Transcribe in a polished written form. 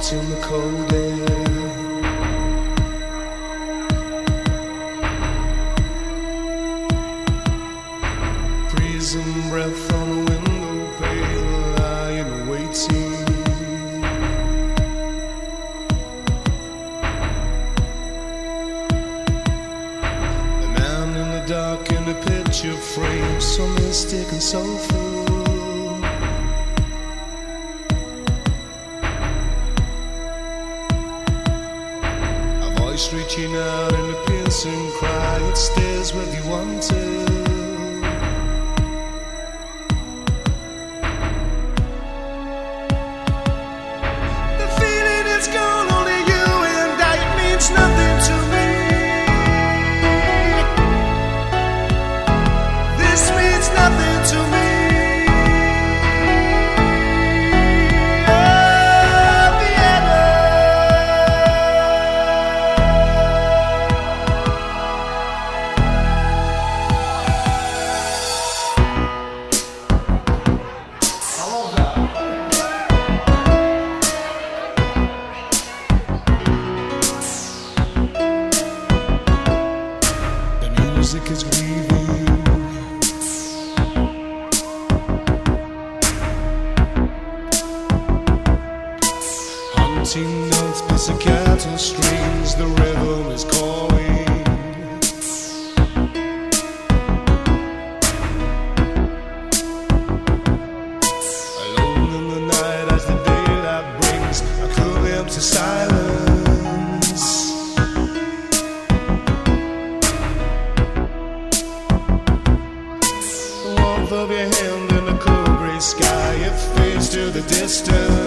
in the cold air. Freezing breath on a window pane, lying waiting. The man in the dark in the picture frame, so mystic and soulful. Reaching out in a piercing cry, it stays with you until the feeling is gone, only you and I, it means nothing to me. This means nothing to me. Music is weaving, hunting notes, pizzicato strings, the rhythm is calling. Alone in the night as the daylight brings a cool empty silence. Of your hand in the cool gray sky, it fades to the distance.